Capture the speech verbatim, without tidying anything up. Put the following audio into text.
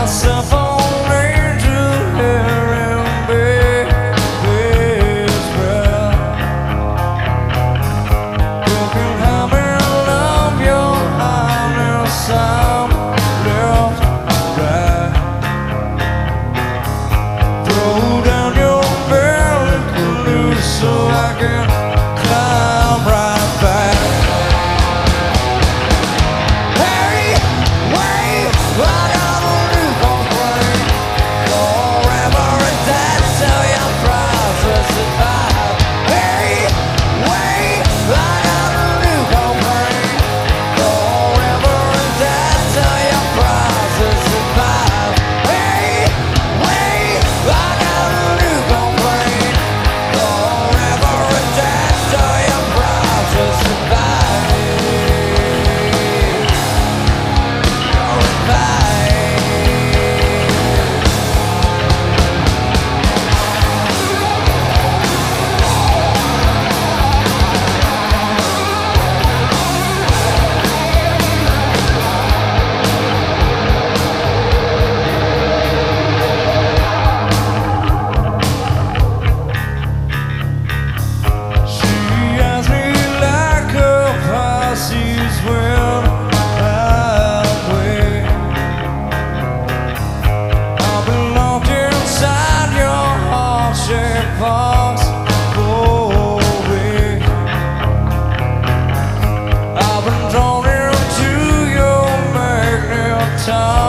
myself only to hear him beg his breath. You can have me love your highness, I'm left right. Throw down your belly loose so I can climb right back. Hey, wait, what I'm do complain forever and dead till your process survive. Hey, wait, what I'm do complain forever and dead till your process survive. Hey, wait, what I'm do complain forever and dead till your process survive. She has me like a Pisces when I'm weak. I've been locked inside your heart-shaped box for a week. I've been drawn into your magnetism.